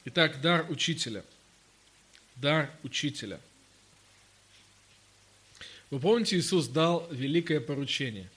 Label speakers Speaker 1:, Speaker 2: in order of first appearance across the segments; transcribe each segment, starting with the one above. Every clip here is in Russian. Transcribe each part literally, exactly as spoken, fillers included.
Speaker 1: Итак, дар учителя. Дар учителя. Вы помните, Иисус дал великое поручение?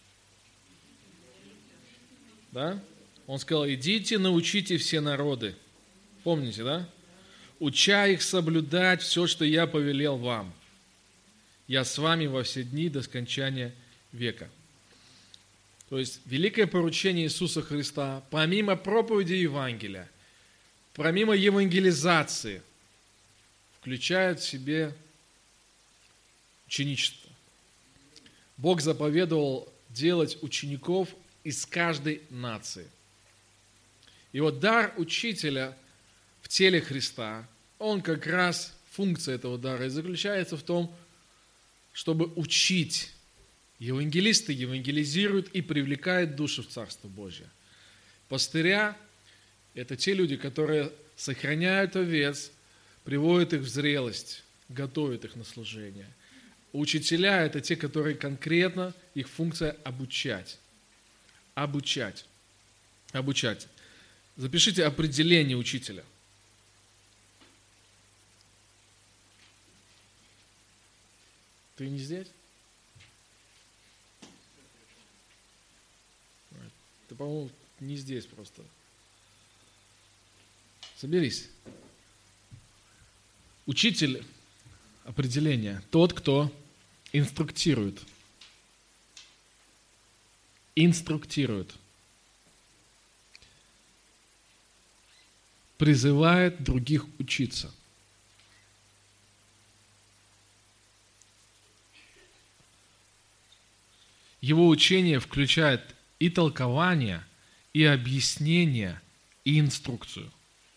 Speaker 1: Да? Он сказал: идите, научите все народы. Помните, да? Уча их соблюдать все, что я повелел вам. Я с вами во все дни до скончания века. То есть, великое поручение Иисуса Христа, помимо проповеди Евангелия, помимо евангелизации, включает в себе ученичество. Бог заповедовал делать учеников из каждой нации. И вот дар учителя в теле Христа, он как раз, функция этого дара и заключается в том, чтобы учить. Евангелисты евангелизируют и привлекают души в Царство Божие. Пастыря – это те люди, которые сохраняют овец, приводят их в зрелость, готовят их на служение. Учителя – это те, которые конкретно, их функция – обучать. Обучать. Обучать. Запишите определение учителя. Ты не здесь? Ты, по-моему, не здесь просто. Соберись. Учитель, определение, тот, кто инструктирует. Инструктирует. Призывает других учиться. Его учение включает и толкование, и объяснение, и инструкцию.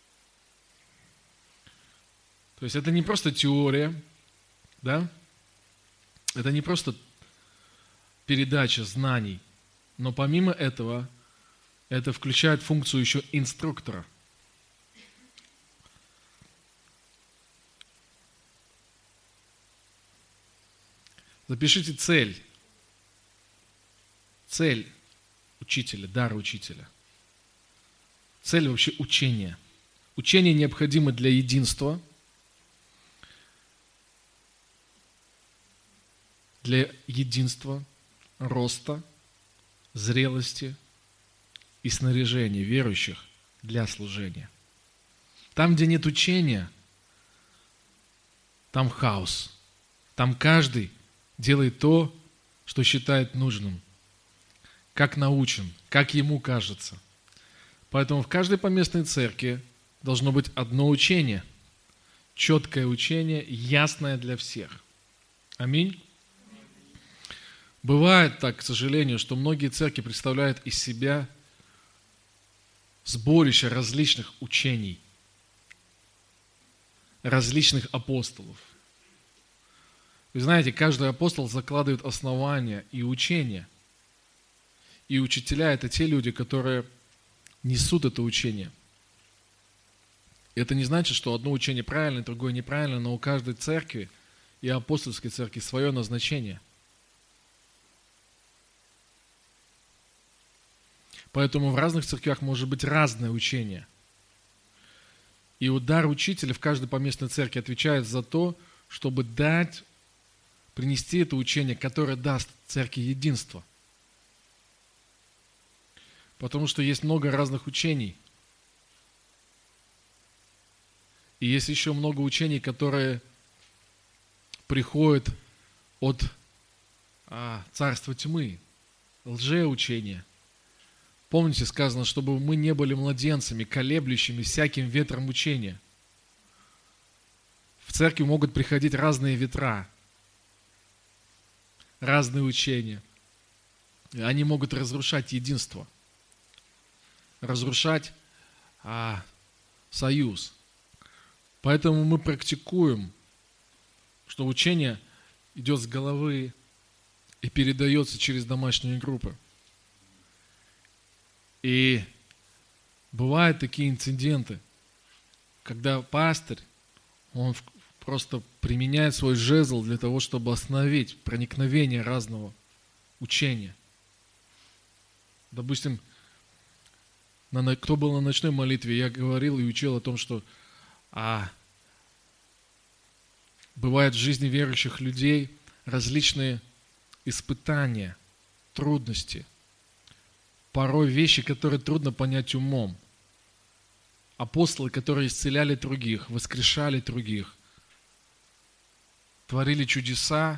Speaker 1: То есть это не просто теория, да? Это не просто передача знаний, но помимо этого, это включает функцию еще инструктора. Запишите цель. Цель учителя, дар учителя. Цель вообще учения. Учение необходимо для единства, для единства, роста, зрелости и снаряжения верующих для служения. Там, где нет учения, там хаос. Там каждый делает то, что считает нужным, как научен, как ему кажется. Поэтому в каждой поместной церкви должно быть одно учение, четкое учение, ясное для всех. Аминь. Бывает так, к сожалению, что многие церкви представляют из себя сборище различных учений, различных апостолов. Вы знаете, каждый апостол закладывает основания и учения. И учителя – это те люди, которые несут это учение. Это не значит, что одно учение правильное, другое неправильное, но у каждой церкви и апостольской церкви свое назначение. Поэтому в разных церквях может быть разное учение. И дар учителя в каждой поместной церкви отвечает за то, чтобы дать, принести это учение, которое даст церкви единство. Потому что есть много разных учений. И есть еще много учений, которые приходят от а, царства тьмы, лжеучения. Помните, сказано, чтобы мы не были младенцами, колеблющими всяким ветром учения. В церкви могут приходить разные ветра, разные учения. И они могут разрушать единство, разрушать а, союз. Поэтому мы практикуем, что учение идет с головы и передается через домашние группы. И бывают такие инциденты, когда пастырь, он просто применяет свой жезл для того, чтобы остановить проникновение разного учения. Допустим, на, кто был на ночной молитве, я говорил и учил о том, что А бывают в жизни верующих людей различные испытания, трудности, порой вещи, которые трудно понять умом. Апостолы, которые исцеляли других, воскрешали других, творили чудеса,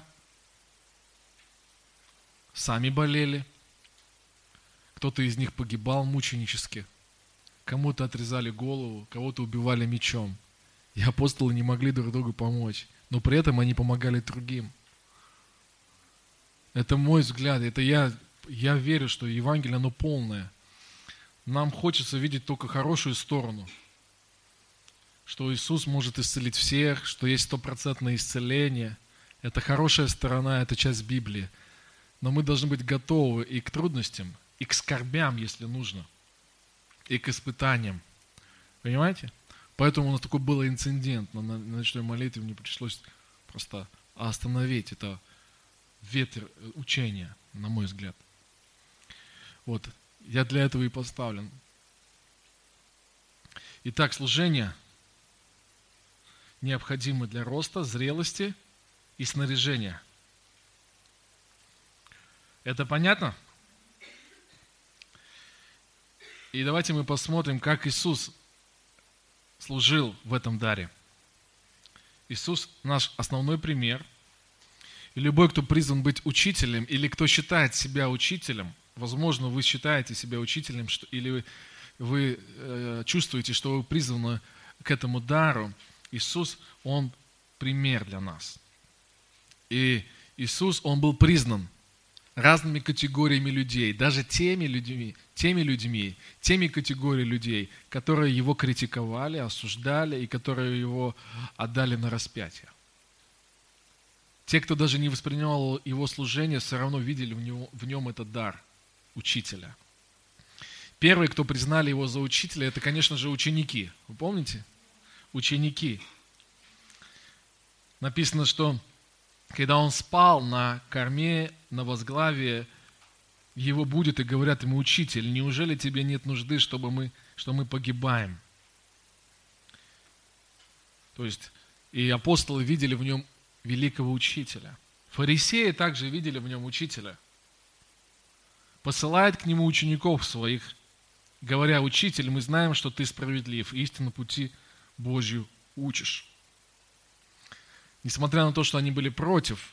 Speaker 1: сами болели. Кто-то из них погибал мученически. Кому-то отрезали голову, кого-то убивали мечом. И апостолы не могли друг другу помочь. Но при этом они помогали другим. Это мой взгляд. Это я, я верю, что Евангелие, оно полное. Нам хочется видеть только хорошую сторону. Что Иисус может исцелить всех, что есть стопроцентное исцеление. Это хорошая сторона, это часть Библии. Но мы должны быть готовы и к трудностям, и к скорбям, если нужно, и к испытаниям. Понимаете? Поэтому у нас такой был инцидент. На ночной молитве мне пришлось просто остановить. Это ветер учения, на мой взгляд. Вот. Я для этого и поставлен. Итак, служение необходимо для роста, зрелости и снаряжения. Это понятно? И давайте мы посмотрим, как Иисус служил в этом даре. Иисус наш основной пример. И любой, кто призван быть учителем, или кто считает себя учителем, возможно, вы считаете себя учителем, что, или вы, вы э, чувствуете, что вы призваны к этому дару, Иисус, Он пример для нас. И Иисус, Он был признан разными категориями людей, даже теми людьми, теми людьми, теми категориями людей, которые Его критиковали, осуждали и которые Его отдали на распятие. Те, кто даже не воспринимал Его служение, все равно видели в, него, в нем этот дар учителя. Первые, кто признали Его за учителя, это, конечно же, ученики. Вы помните? Ученики. Написано, что когда Он спал на корме, на возглавие, Его будет и говорят Ему: «Учитель, неужели тебе нет нужды, чтобы мы, что мы погибаем?» То есть, и апостолы видели в Нем великого учителя. Фарисеи также видели в Нем учителя. Посылает к Нему учеников своих, говоря: «Учитель, мы знаем, что Ты справедлив, истинно пути Божью учишь». Несмотря на то, что они были против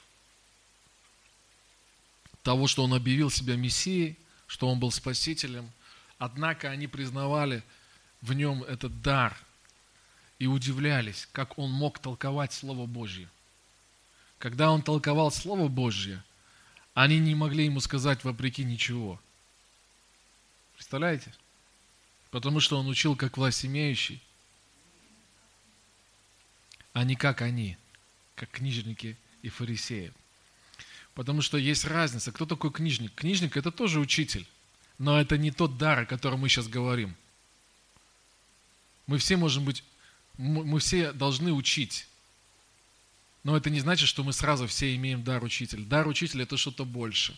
Speaker 1: того, что Он объявил себя Мессией, что Он был Спасителем, однако они признавали в Нем этот дар и удивлялись, как Он мог толковать Слово Божье. Когда Он толковал Слово Божье, они не могли Ему сказать вопреки ничего. Представляете? Потому что Он учил как власть имеющий, а не как они, как книжники и фарисеи. Потому что есть разница. Кто такой книжник? Книжник – это тоже учитель, но это не тот дар, о котором мы сейчас говорим. Мы все можем быть, мы все должны учить. Но это не значит, что мы сразу все имеем дар учителя. Дар учителя – это что-то больше.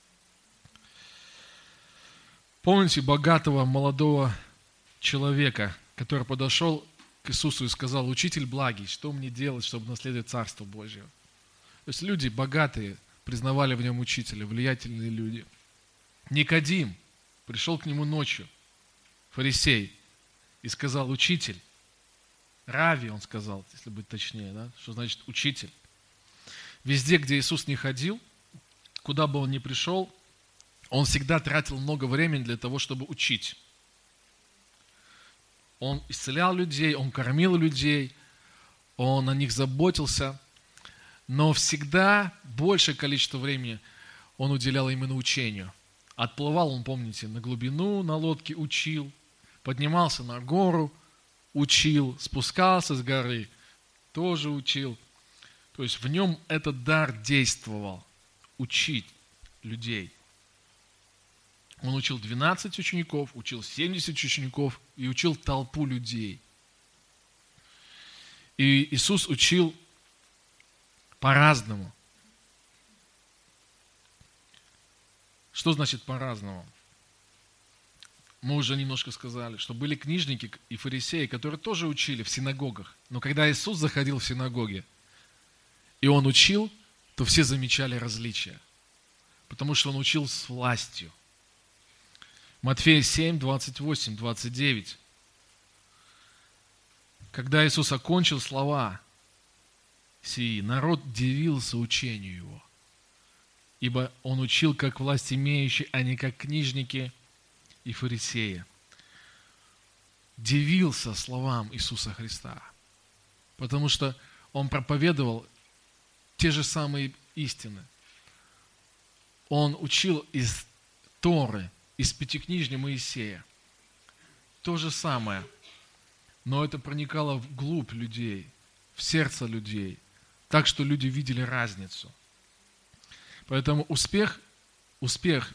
Speaker 1: Помните богатого молодого человека, который подошел к Иисусу и сказал: «Учитель благий, что мне делать, чтобы наследовать Царство Божье?» То есть люди богатые признавали в нем учителя, влиятельные люди. Никодим пришел к нему ночью, фарисей, и сказал: «Учитель». Рави, он сказал, если быть точнее, да? Что значит учитель. Везде, где Иисус не ходил, куда бы Он ни пришел, Он всегда тратил много времени для того, чтобы учить. Он исцелял людей, Он кормил людей, Он о них заботился, но всегда большее количество времени Он уделял именно учению. Отплывал Он, помните, на глубину на лодке, учил, поднимался на гору, учил, спускался с горы, тоже учил. То есть в нем этот дар действовал, учить людей. Он учил двенадцать учеников, учил семьдесят учеников и учил толпу людей. И Иисус учил по-разному. Что значит по-разному? мы уже немножко сказали, что были книжники и фарисеи, которые тоже учили в синагогах. Но когда Иисус заходил в синагоги, и Он учил, то все замечали различия. Потому что Он учил с властью. Матфея семь, двадцать восемь, двадцать девять. Когда Иисус окончил слова сии, народ дивился учению Его. Ибо Он учил как власть имеющий, а не как книжники и фарисеи. Дивился словам Иисуса Христа. Потому что Он проповедовал те же самые истины. Он учил из Торы, из Пятикнижья Моисея. То же самое. Но это проникало вглубь людей, в сердце людей, так что люди видели разницу. Поэтому успех, успех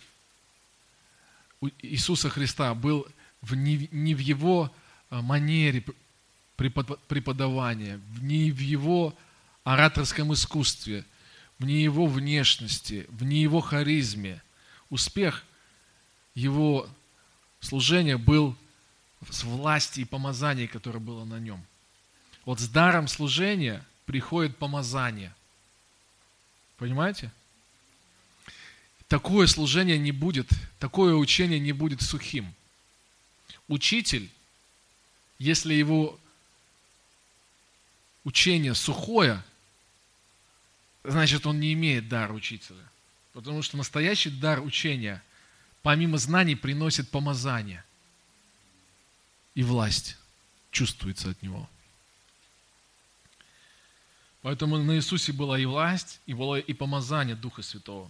Speaker 1: Иисуса Христа был в, не, не в Его манере преподавания, не в Его ораторском искусстве, не в Его внешности, не в Его харизме. Успех Его служения был с власти и помазанием, которое было на Нем. Вот с даром служения приходит помазание. Понимаете? Такое служение не будет, такое учение не будет сухим. Учитель, если его учение сухое, значит, он не имеет дара учителя. Потому что настоящий дар учения, помимо знаний, приносит помазание. И власть чувствуется от него. Поэтому на Иисусе была и власть, и было и помазание Духа Святого.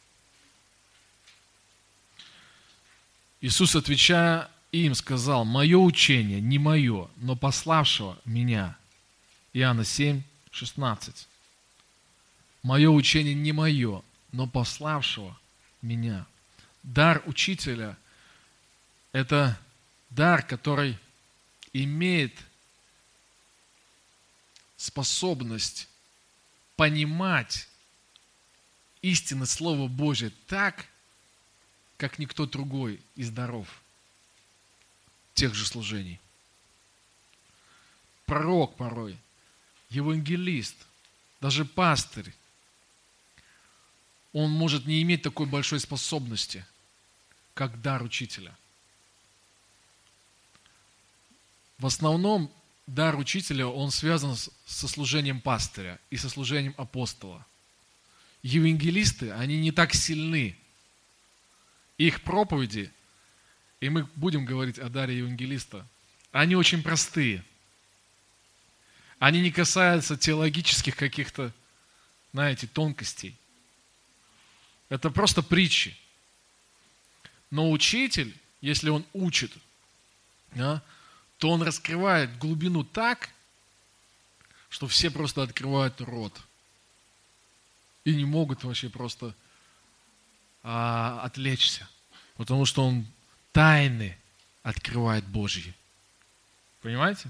Speaker 1: Иисус, отвечая им, сказал: «Мое учение не мое, но пославшего меня». Иоанна семь, шестнадцать. «Мое учение не мое, но пославшего меня». Дар учителя – это дар, который имеет способность понимать истинное Слово Божие так, как никто другой из даров тех же служений. Пророк порой, евангелист, даже пастырь, он может не иметь такой большой способности, как дар учителя. В основном дар учителя, он связан со служением пастыря и со служением апостола. Евангелисты, они не так сильны. Их проповеди, и мы будем говорить о даре евангелиста, они очень простые. Они не касаются теологических каких-то, знаете, тонкостей. Это просто притчи. Но учитель, если он учит, да, то он раскрывает глубину так, что все просто открывают рот. И не могут вообще просто а, отвлечься. Потому что он тайны открывает Божьи. Понимаете?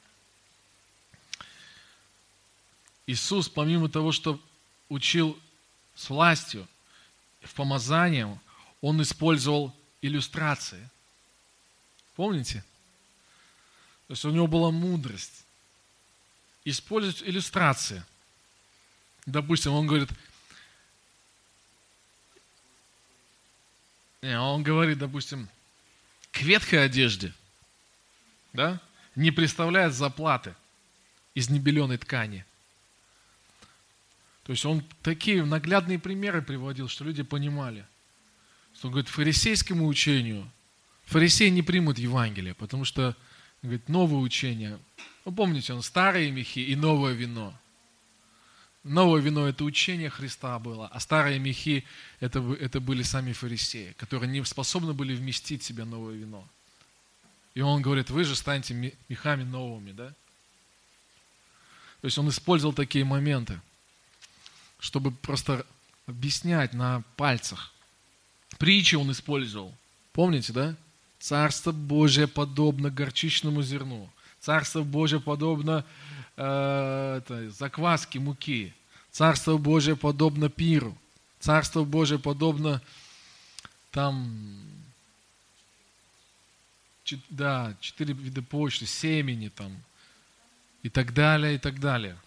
Speaker 1: Иисус, помимо того, что учил с властью, в помазании, Он использовал иллюстрации. Помните? То есть у Него была мудрость использовать иллюстрации. Допустим, Он говорит, не, Он говорит, допустим, к ветхой одежде, да, не представляет заплаты из небеленой ткани. То есть он такие наглядные примеры приводил, что люди понимали. Что он говорит, фарисейскому учению, фарисеи не примут Евангелие, потому что, он говорит, новое учение. Вы помните, он старые мехи и новое вино. Новое вино – это учение Христа было, а старые мехи – это, это были сами фарисеи, которые не способны были вместить в себя новое вино. И он говорит, вы же станете мехами новыми, да? То есть он использовал такие моменты, чтобы просто объяснять на пальцах. Притчи он использовал. Помните, да? Царство Божие подобно горчичному зерну. Царство Божие подобно э, это, закваске муки. Царство Божие подобно пиру. Царство Божие подобно там чет- да, четыре вида почты, семени там и так далее, и так далее.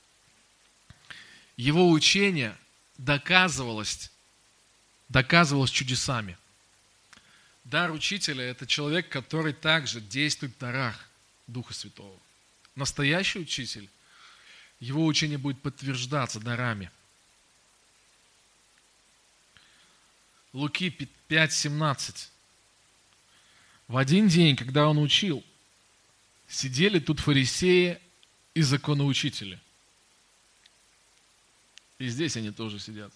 Speaker 1: Его учение доказывалось, доказывалось чудесами. Дар учителя – это человек, который также действует в дарах Духа Святого. Настоящий учитель, его учение будет подтверждаться дарами. Луки пять семнадцать. В один день, когда он учил, сидели тут фарисеи и законоучители. И здесь они тоже сидят.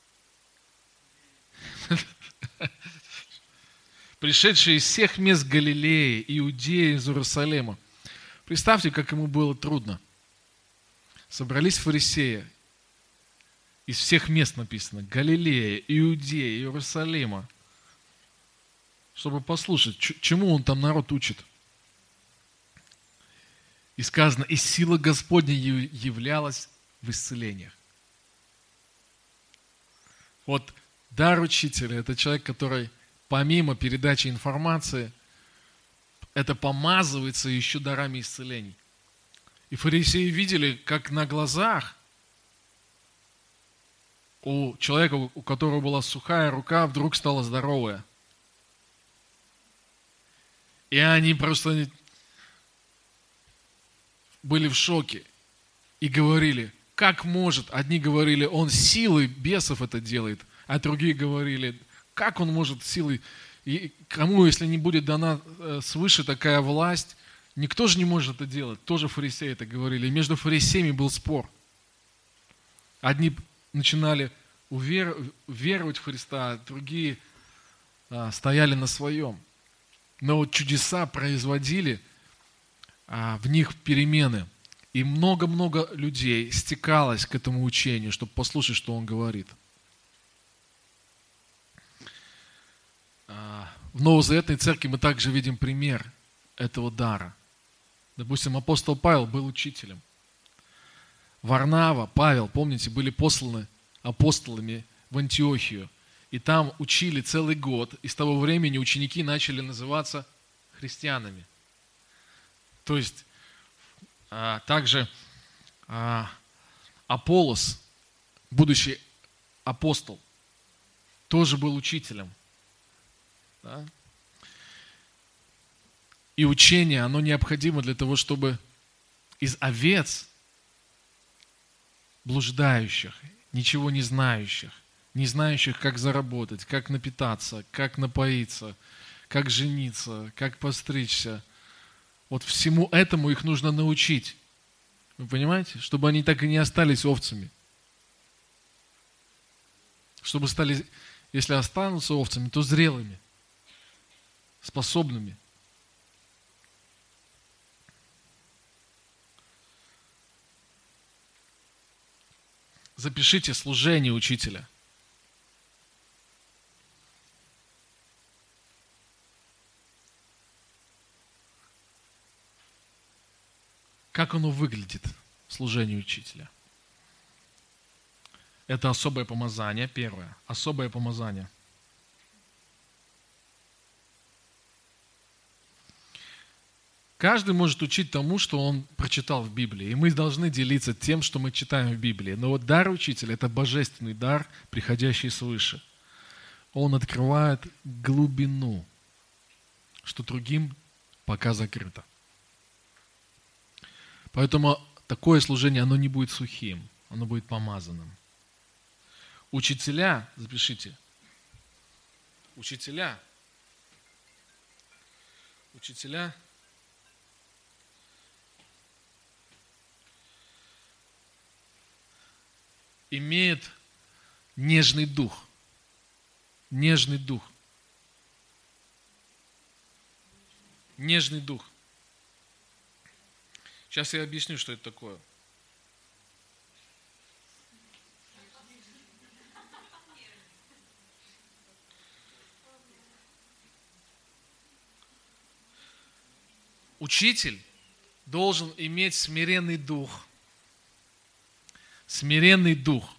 Speaker 1: Пришедшие из всех мест Галилеи, Иудеи, из Иерусалима. Представьте, как ему было трудно. Собрались фарисеи. Из всех мест написано. Галилея, Иудея, Иерусалима. Чтобы послушать, чему он там народ учит. И сказано, и сила Господня являлась в исцелениях. Вот дар учителя – это человек, который помимо передачи информации, это помазывается еще дарами исцелений. И фарисеи видели, как на глазах у человека, у которого была сухая рука, вдруг стала здоровая. И они просто были в шоке и говорили, как может, одни говорили, он силой бесов это делает, а другие говорили, как он может силой, и кому, если не будет дана свыше такая власть, никто же не может это делать. Тоже фарисеи это говорили. И между фарисеями был спор. Одни начинали веровать в Христа, а другие стояли на своем. Но вот чудеса производили в них перемены. И много-много людей стекалось к этому учению, чтобы послушать, что он говорит. В Новозаветной церкви мы также видим пример этого дара. Допустим, апостол Павел был учителем. Варнава, Павел, помните, были посланы апостолами в Антиохию. И там учили целый год. И с того времени ученики начали называться христианами. То есть, а, также а, Аполлос, будущий апостол, тоже был учителем. Да? И учение, оно необходимо для того, чтобы из овец, блуждающих, ничего не знающих, не знающих, как заработать, как напитаться, как напоиться, как жениться, как постричься, вот всему этому их нужно научить. Вы понимаете? Чтобы они так и не остались овцами. Чтобы стали, если останутся овцами, то зрелыми, способными. Запишите служение учителя. Как оно выглядит, служение учителя? Это особое помазание, первое. Особое помазание. Каждый может учить тому, что он прочитал в Библии. И мы должны делиться тем, что мы читаем в Библии. Но вот дар учителя – это божественный дар, приходящий свыше. Он открывает глубину, что другим пока закрыто. Поэтому такое служение, оно не будет сухим, оно будет помазанным. Учителя, запишите, учителя, учителя имеют нежный дух, нежный дух, нежный дух. Сейчас я объясню, что это такое. Учитель должен иметь смиренный дух. Смиренный дух.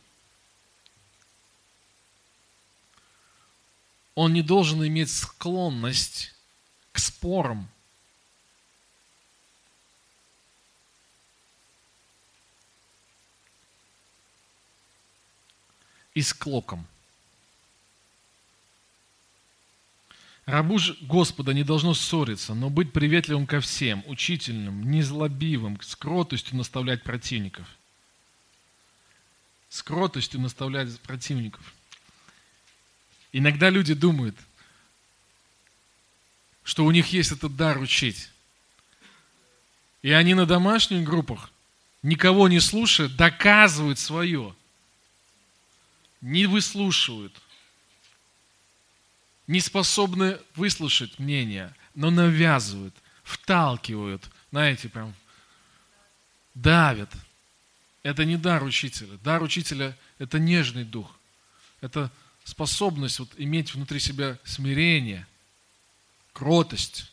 Speaker 1: Он не должен иметь склонность к спорам. И склокам. Рабу же Господа не должно ссориться, но быть приветливым ко всем, учительным, незлобивым, с кротостью наставлять противников. С кротостью наставлять противников. Иногда люди думают, что у них есть этот дар учить. И они на домашних группах, никого не слушая, доказывают свое. Не выслушивают. Не способны выслушать мнение, но навязывают, вталкивают, знаете, прям давят. Это не дар учителя. Дар учителя – это нежный дух. Это способность вот иметь внутри себя смирение, кротость.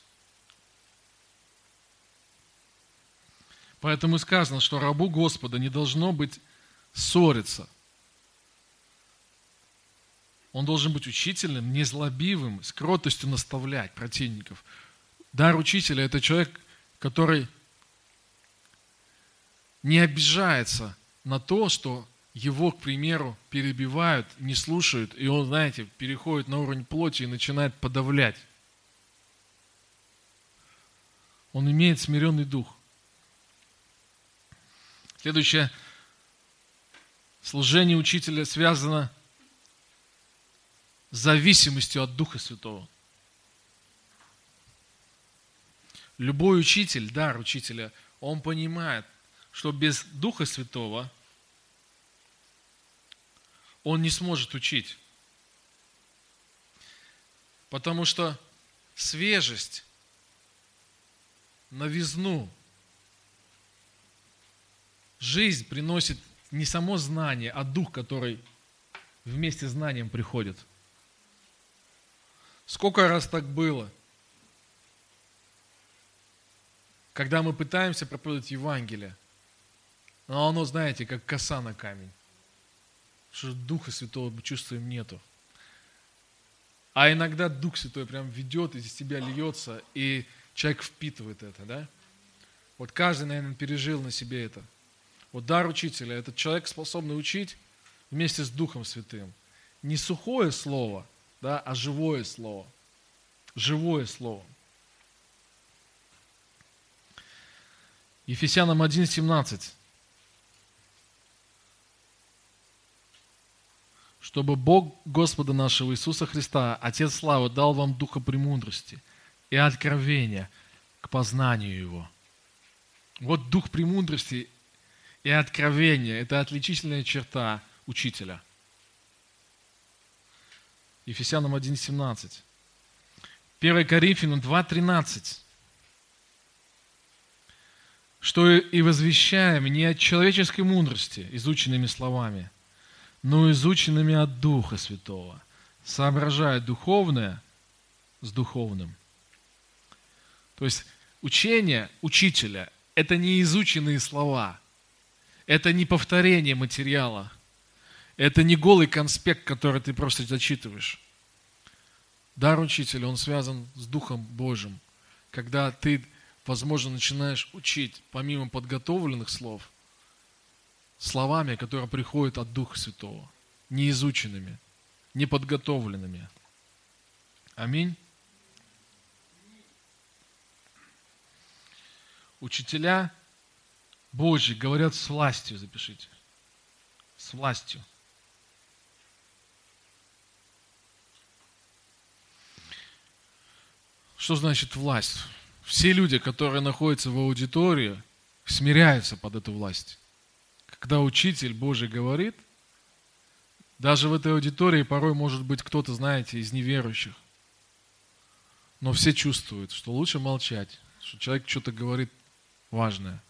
Speaker 1: Поэтому и сказано, что рабу Господа не должно быть ссориться. Он должен быть учительным, незлобивым, с кротостью наставлять противников. Дар учителя – это человек, который не обижается на то, что его, к примеру, перебивают, не слушают, и он, знаете, переходит на уровень плоти и начинает подавлять. Он имеет смиренный дух. Следующее служение учителя связано с зависимостью от Духа Святого. Любой учитель, дар учителя, он понимает, что без Духа Святого он не сможет учить. Потому что свежесть, новизну, жизнь приносит не само знание, а дух, который вместе с знанием приходит. Сколько раз так было, когда мы пытаемся проповедовать Евангелие, но оно, знаете, как коса на камень, что Духа Святого мы чувствуем нету. А иногда Дух Святой прям ведет, из тебя льется, и человек впитывает это, да? Вот каждый, наверное, пережил на себе это. Вот дар учителя – это человек, способный учить вместе с Духом Святым. Не сухое слово, да, а живое слово. Живое слово. Ефесянам один семнадцать. Чтобы Бог Господа нашего Иисуса Христа, Отец славы, дал вам духа премудрости и откровения к познанию Его. Вот дух премудрости и откровения – это отличительная черта учителя. Ефесянам один семнадцать. первое Коринфянам два тринадцать. Что и возвещаем не от человеческой мудрости, изученными словами, но изученными от Духа Святого, соображая духовное с духовным. То есть учение учителя – это не изученные слова, это не повторение материала, это не голый конспект, который ты просто зачитываешь. Дар учителя, он связан с Духом Божьим. Когда ты, возможно, начинаешь учить, помимо подготовленных слов, словами, которые приходят от Духа Святого, неизученными, неподготовленными. Аминь. Учителя Божьи говорят с властью, запишите. С властью. Что значит власть? Все люди, которые находятся в аудитории, смиряются под эту власть. Когда учитель Божий говорит, даже в этой аудитории порой может быть кто-то, знаете, из неверующих. Но все чувствуют, что лучше молчать, что человек что-то говорит важное.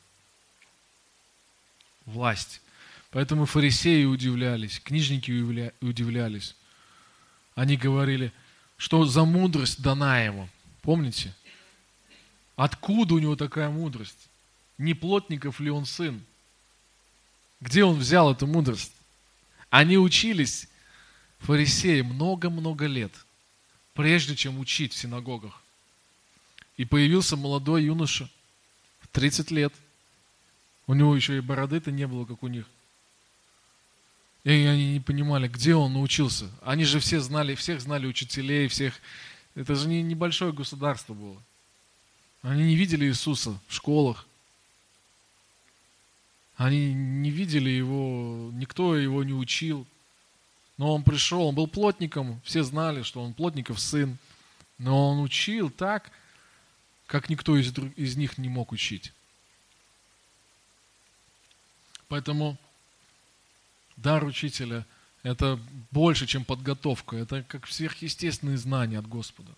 Speaker 1: Власть. Поэтому фарисеи удивлялись, книжники удивлялись. Они говорили, что за мудрость дана ему. Помните? Откуда у него такая мудрость? Не плотников ли он сын? Где он взял эту мудрость? Они учились, фарисеи, много-много лет, прежде чем учить в синагогах. И появился молодой юноша, в тридцать лет. У него еще и бороды-то не было, как у них. И они не понимали, где он научился. Они же все знали, всех знали учителей, всех. Это же не небольшое государство было. Они не видели Иисуса в школах. Они не видели его, никто его не учил. Но он пришел, он был плотником, все знали, что он плотников сын. Но он учил так, как никто из, друг, из них не мог учить. Поэтому дар учителя – это больше, чем подготовка. Это как сверхъестественные знания от Господа.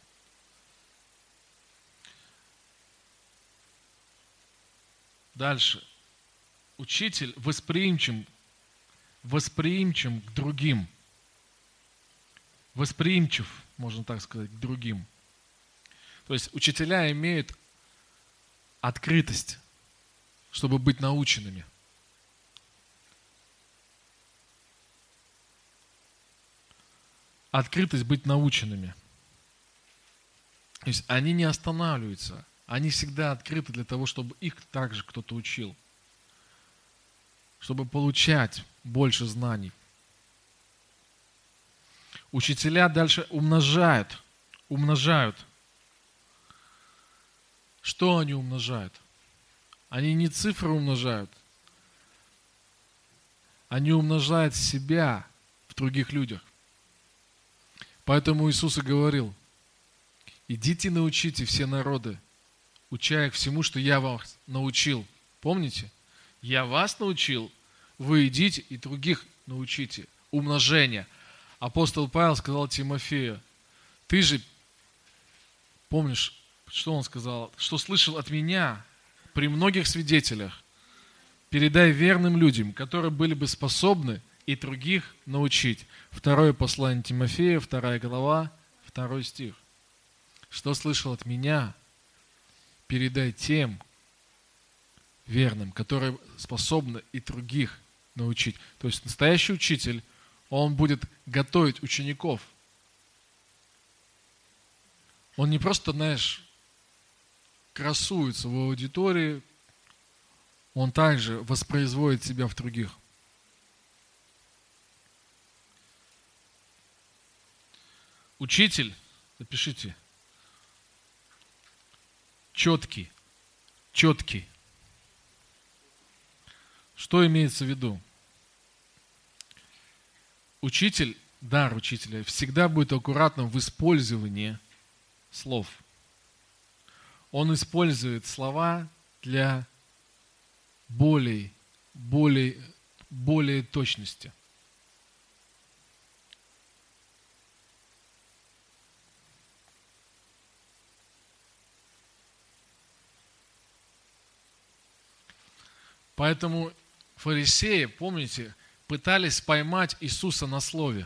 Speaker 1: Дальше. Учитель восприимчив, восприимчив к другим. Восприимчив, можно так сказать, к другим. То есть учителя имеют открытость, чтобы быть наученными. Открытость быть наученными. То есть они не останавливаются. Они всегда открыты для того, чтобы их также кто-то учил. Чтобы получать больше знаний. Учителя дальше умножают. Умножают. Что они умножают? Они не цифры умножают. Они умножают себя в других людях. Поэтому Иисус и говорил: идите научите все народы, уча их всему, что я вас научил. Помните? Я вас научил, вы идите и других научите. Умножение. Апостол Павел сказал Тимофею: ты же, помнишь, что он сказал? Что слышал от меня при многих свидетелях, передай верным людям, которые были бы способны и других научить. Второе послание Тимофея, вторая глава, второй стих. Что слышал от меня, передай тем верным, которые способны и других научить. То есть настоящий учитель, он будет готовить учеников. Он не просто, знаешь, красуется в аудитории, он также воспроизводит себя в других. Учитель, запишите, четкий, четкий. Что имеется в виду? Учитель, дар учителя, всегда будет аккуратным в использовании слов. Он использует слова для более, более, более точности. Поэтому фарисеи, помните, пытались поймать Иисуса на слове.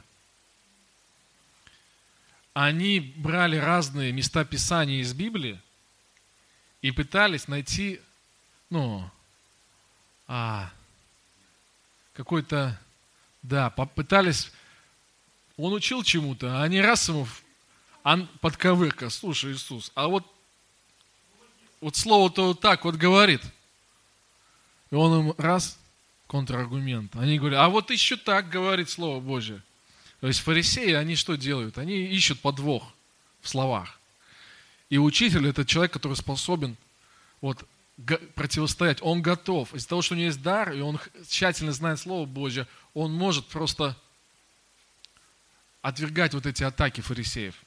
Speaker 1: Они брали разные места Писания из Библии и пытались найти, ну, а, какой-то, да, попытались, он учил чему-то, а они раз ему подковырка: слушай, Иисус, а вот, вот слово-то вот так вот говорит. И он им раз, контраргумент. Они говорят: а вот еще так говорит Слово Божие. То есть фарисеи, они что делают? Они ищут подвох в словах. И учитель – это человек, который способен вот, противостоять. Он готов. Из-за того, что у него есть дар, и он тщательно знает Слово Божие, он может просто отвергать вот эти атаки фарисеев.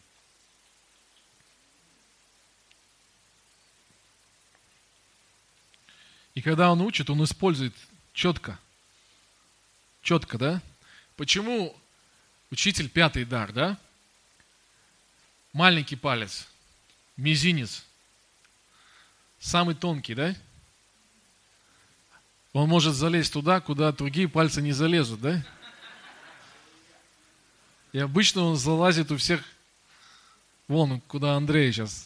Speaker 1: И когда он учит, он использует четко. Четко, да? Почему учитель пятый дар, да? Маленький палец, мизинец, самый тонкий, да? Он может залезть туда, куда другие пальцы не залезут, да? И обычно он залазит у всех, вон, куда Андрей сейчас.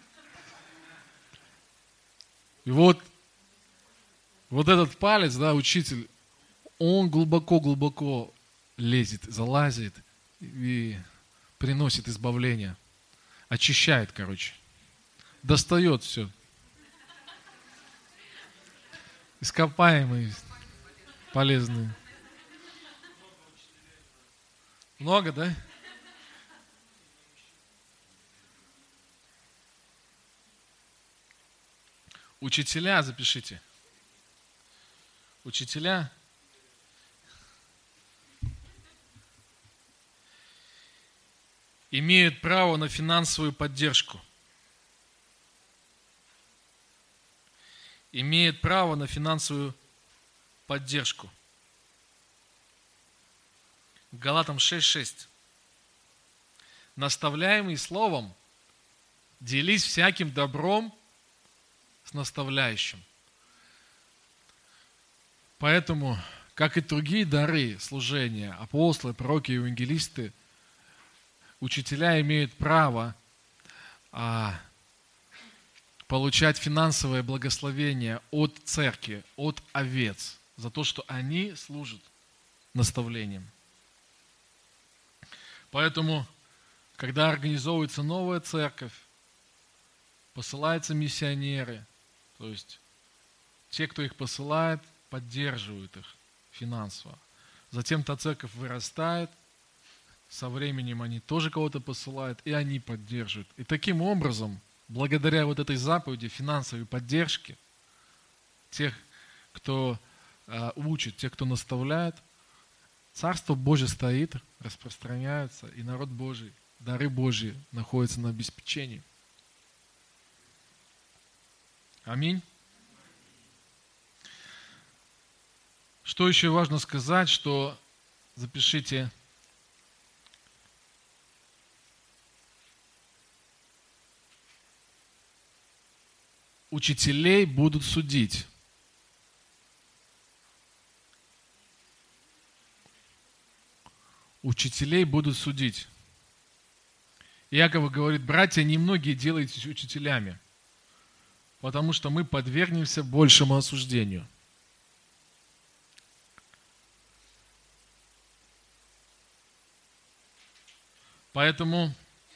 Speaker 1: И вот Вот этот палец, да, учитель, он глубоко-глубоко лезет, залазит и приносит избавление. Очищает, короче. достает все. Ископаемые, полезные. Много, да? Учителя, запишите. Учителя имеют право на финансовую поддержку. Имеют право на финансовую поддержку. Галатам шесть шесть. Наставляемый словом, делись всяким добром с наставляющим. Поэтому, как и другие дары служения, апостолы, пророки, евангелисты, учителя имеют право а, получать финансовое благословение от церкви, от овец, за то, что они служат наставлением. Поэтому, когда организовывается новая церковь, посылаются миссионеры, то есть те, кто их посылает, поддерживают их финансово. Затем та церковь вырастает, со временем они тоже кого-то посылают, и они поддерживают. И таким образом, благодаря вот этой заповеди финансовой поддержки, тех, кто э, учит, тех, кто наставляет, Царство Божие стоит, распространяется, и народ Божий, дары Божьи находятся на обеспечении. Аминь. Что еще важно сказать, что, запишите, учителей будут судить. Учителей будут судить. Иаков говорит: братья, немногие делаетесь учителями, потому что мы подвергнемся большему осуждению. Поэтому,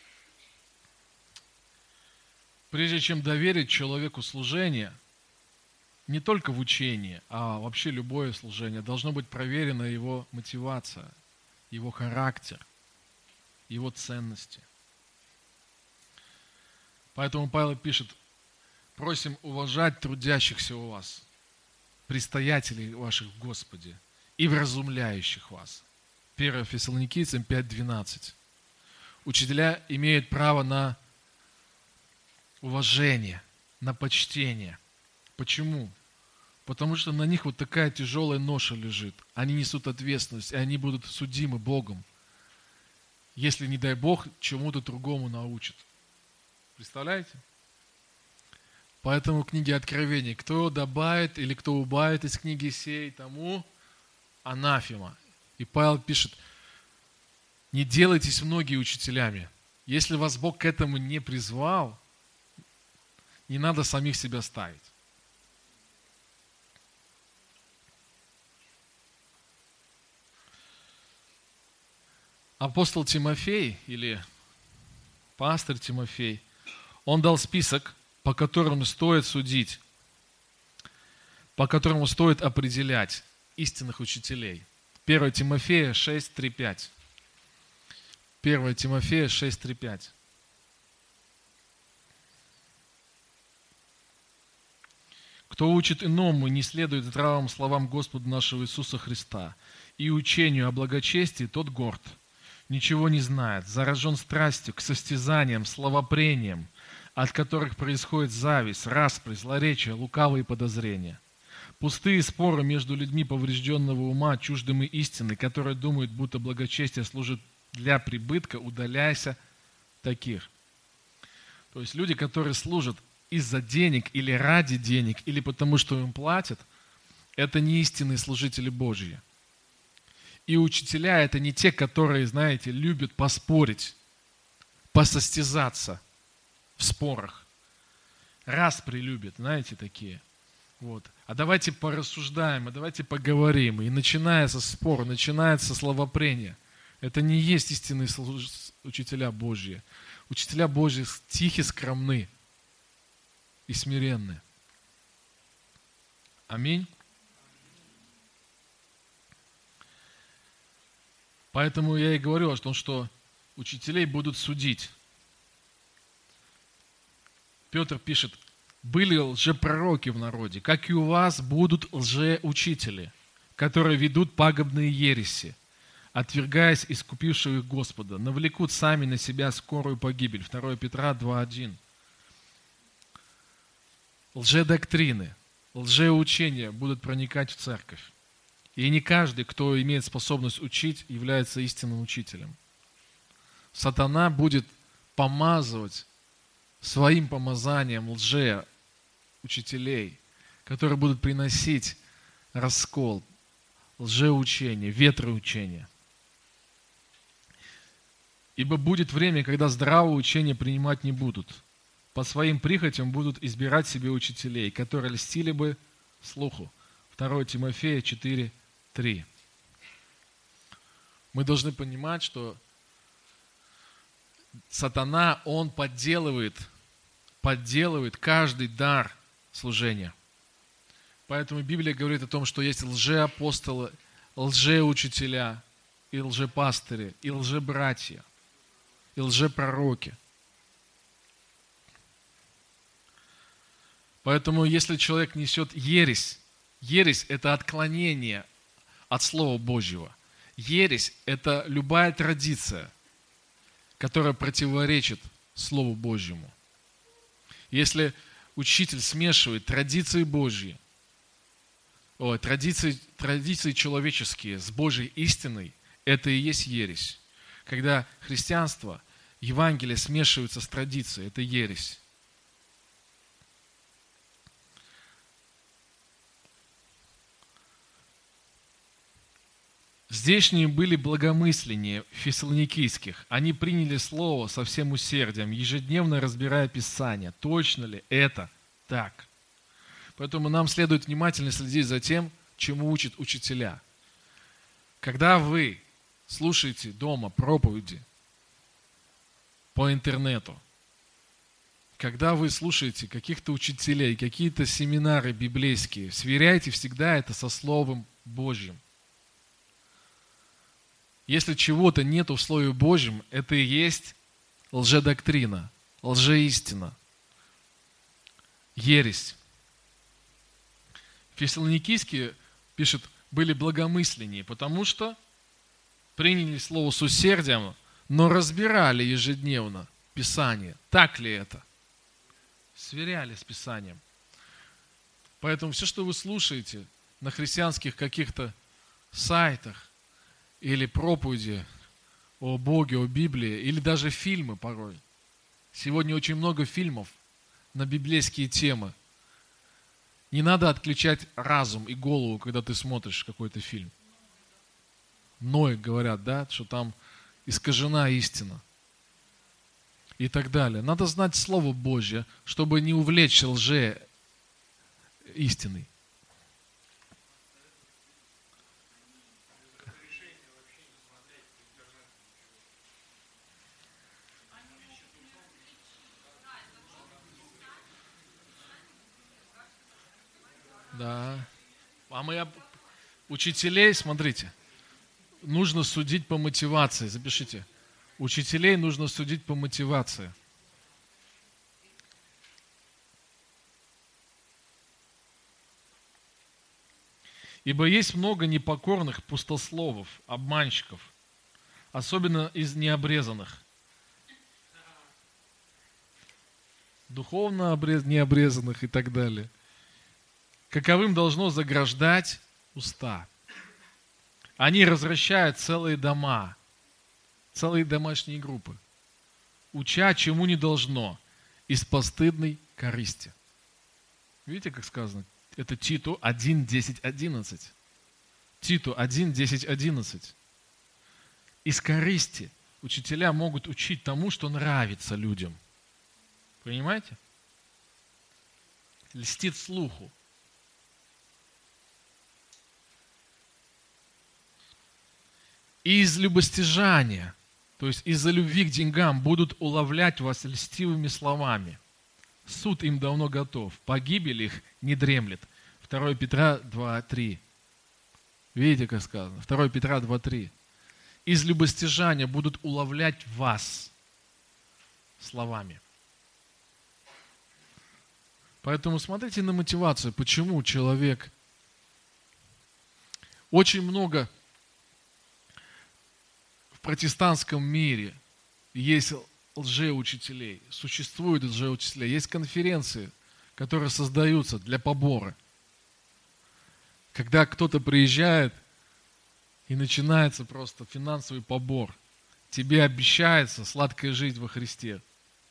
Speaker 1: прежде чем доверить человеку служение, не только в учении, а вообще любое служение, должно быть проверена его мотивация, его характер, его ценности. Поэтому Павел пишет: просим уважать трудящихся у вас, предстоятелей ваших в Господе и вразумляющих вас. первое Фессалоникийцам пять двенадцать. Учителя имеют право на уважение, на почтение. Почему? Потому что на них вот такая тяжелая ноша лежит. Они несут ответственность, и они будут судимы Богом, если, не дай Бог, чему-то другому научат. Представляете? Поэтому в книге Откровения: кто добавит или кто убавит из книги сей, тому анафема. И Павел пишет: не делайтесь многие учителями. Если вас Бог к этому не призвал, не надо самих себя ставить. Апостол Тимофей, или пастор Тимофей, он дал список, по которому стоит судить, по которому стоит определять истинных учителей. первое Тимофея шесть три пять. первое Тимофея шесть три пять. Кто учит иному и не следует здравым словам Господа нашего Иисуса Христа и учению о благочестии, тот горд, ничего не знает, заражен страстью к состязаниям, словопрениям, от которых происходит зависть, распри, злоречие, лукавые подозрения. Пустые споры между людьми поврежденного ума, чуждыми истины, которые думают, будто благочестие служит для прибытка, удаляйся таких. То есть люди, которые служат из-за денег или ради денег, или потому что им платят, это не истинные служители Божьи. И учителя — это не те, которые, знаете, любят поспорить, посостязаться в спорах. Распри любят, знаете, такие. Вот. А давайте порассуждаем, а давайте поговорим. И начинается спор, начинается словопрение. Это не есть истинные учителя Божьи. Учителя Божьи тихи, скромны. и смиренны. Аминь. Поэтому я и говорю о том, что учителей будут судить. Петр пишет: были лжепророки в народе, как и у вас будут лжеучители, которые ведут пагубные ереси, отвергаясь искупившего их Господа, навлекут сами на себя скорую погибель. второе Петра два один. Лжедоктрины, лжеучения будут проникать в церковь. И не каждый, кто имеет способность учить, является истинным учителем. Сатана будет помазывать своим помазанием лжеучителей, которые будут приносить раскол, лжеучение, ветроучение. Ибо будет время, когда здравое учение принимать не будут. По своим прихотям будут избирать себе учителей, которые льстили бы слуху. второе Тимофея четыре три. Мы должны понимать, что сатана, он подделывает, подделывает каждый дар служения. Поэтому Библия говорит о том, что есть лжеапостолы, лжеучителя, и лжепастыри, и лжебратья, и лжепророки. Поэтому, если человек несет ересь, ересь – это отклонение от Слова Божьего. Ересь – это любая традиция, которая противоречит Слову Божьему. Если учитель смешивает традиции Божьи, о, традиции, традиции человеческие с Божьей истиной, это и есть ересь. Когда христианство, Евангелие смешивается с традицией, это ересь. Здешние были благомысленнее фессалоникийских. Они приняли слово со всем усердием, ежедневно разбирая Писание. Точно ли это так? Поэтому нам следует внимательно следить за тем, чему учат учителя. Когда вы слушаете дома проповеди по интернету, когда вы слушаете каких-то учителей, какие-то семинары библейские, сверяйте всегда это со Словом Божьим. Если чего-то нету в Слове Божьем, это и есть лжедоктрина, лжеистина, ересь. Фессалоникийские, пишет, были благомысленнее, потому что приняли Слово с усердием, но разбирали ежедневно Писание. Так ли это? Сверяли с Писанием. Поэтому все, что вы слушаете на христианских каких-то сайтах, или проповеди о Боге, о Библии, или даже фильмы порой. Сегодня очень много фильмов на библейские темы. Не надо отключать разум и голову, когда ты смотришь какой-то фильм. Ной говорят, да, что там искажена истина. И так далее. Надо знать Слово Божье, чтобы не увлечь лже истиной. Да. А мы об... учителей, смотрите, нужно судить по мотивации. Запишите. Учителей нужно судить по мотивации. Ибо есть много непокорных пустословов, обманщиков, особенно из необрезанных. Духовно обрез... необрезанных и так далее. Каковым должно заграждать уста. Они развращают целые дома, целые домашние группы, уча, чему не должно, из постыдной корысти. Видите, как сказано? Это Титу один, десять, одиннадцать. Титу один, десять, одиннадцать. Из корысти учителя могут учить тому, что нравится людям. Понимаете? Льстит слуху. И из любостяжания, то есть из-за любви к деньгам, будут уловлять вас льстивыми словами, суд им давно готов, погибель их не дремлет. второе Петра два три. Видите, как сказано? второе Петра два три. Из любостяжания будут уловлять вас словами. Поэтому смотрите на мотивацию, почему человек... Очень много в протестантском мире есть лжеучителей, существуют лжеучителя, есть конференции, которые создаются для побора. Когда кто-то приезжает, и начинается просто финансовый побор. Тебе обещается сладкая жизнь во Христе.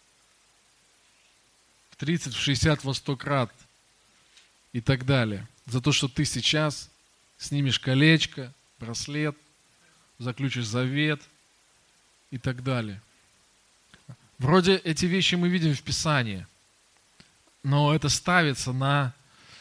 Speaker 1: В тридцать, в шестьдесят, во сто крат. И так далее. За то, что ты сейчас снимешь колечко, браслет, заключишь завет и так далее. Вроде эти вещи мы видим в Писании, но это ставится на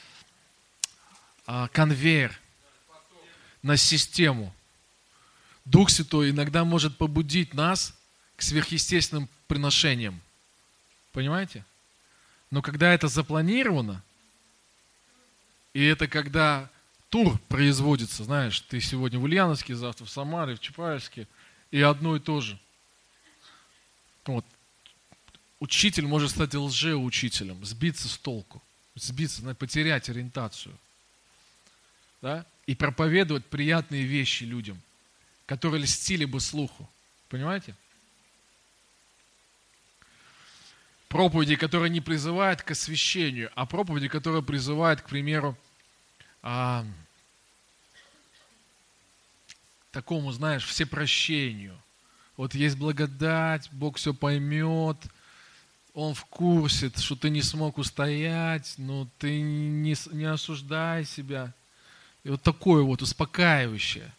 Speaker 1: а, конвейер, на систему. Дух Святой иногда может побудить нас к сверхъестественным приношениям. Понимаете? Но когда это запланировано, и это когда тур производится, знаешь, ты сегодня в Ульяновске, завтра в Самаре, в Чапаевске, и одно и то же. Вот. Учитель может стать лжеучителем, сбиться с толку, сбиться, потерять ориентацию. Да? И проповедовать приятные вещи людям, которые льстили бы слуху. Понимаете? Проповеди, которые не призывают к освящению, а проповеди, которые призывают, к примеру, а, такому, знаешь, всепрощению. Вот есть благодать, Бог все поймет, Он в курсе, что ты не смог устоять, но ты не, не осуждай себя. И вот такое вот успокаивающее.